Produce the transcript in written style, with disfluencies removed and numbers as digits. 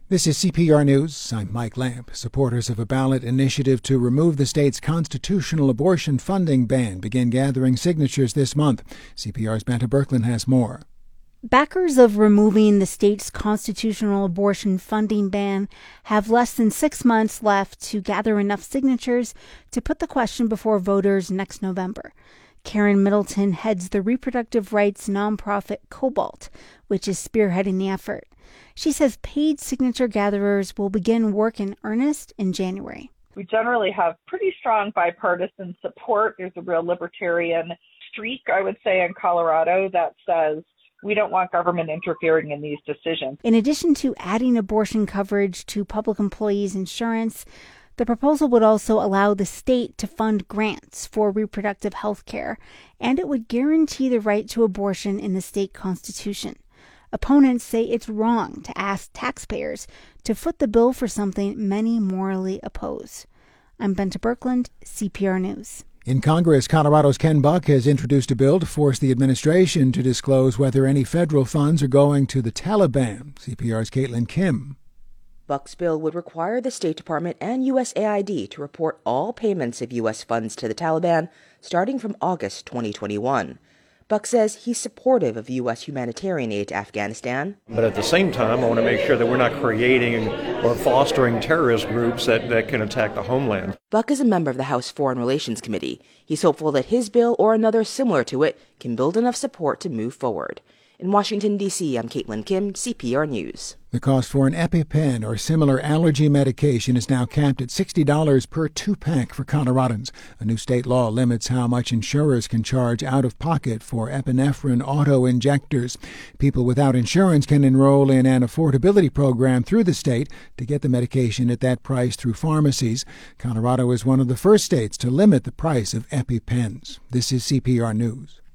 This is CPR News. I'm Mike Lamp. Supporters of a ballot initiative to remove the state's constitutional abortion funding ban begin gathering signatures this month. CPR's Benta Birkeland has more. Backers of removing the state's constitutional abortion funding ban have less than 6 months left to gather enough signatures to put the question before voters next November. Karen Middleton heads the reproductive rights nonprofit Cobalt, which is spearheading the effort. She says paid signature gatherers will begin work in earnest in January. We generally have pretty strong bipartisan support. There's a real libertarian streak, I would say, in Colorado that says we don't want government interfering in these decisions. In addition to adding abortion coverage to public employees' insurance, the proposal would also allow the state to fund grants for reproductive health care, and it would guarantee the right to abortion in the state constitution. Opponents say it's wrong to ask taxpayers to foot the bill for something many morally oppose. I'm Benta Birkeland, CPR News. In Congress, Colorado's Ken Buck has introduced a bill to force the administration to disclose whether any federal funds are going to the Taliban. CPR's Caitlin Kim. Buck's bill would require the State Department and USAID to report all payments of U.S. funds to the Taliban starting from August 2021. Buck says he's supportive of U.S. humanitarian aid to Afghanistan. But at the same time, I want to make sure that we're not creating or fostering terrorist groups that can attack the homeland. Buck is a member of the House Foreign Relations Committee. He's hopeful that his bill or another similar to it can build enough support to move forward. In Washington, D.C., I'm Caitlin Kim, CPR News. The cost for an EpiPen or similar allergy medication is now capped at $60 per 2-pack for Coloradans. A new state law limits how much insurers can charge out of pocket for epinephrine auto-injectors. People without insurance can enroll in an affordability program through the state to get the medication at that price through pharmacies. Colorado is one of the first states to limit the price of EpiPens. This is CPR News.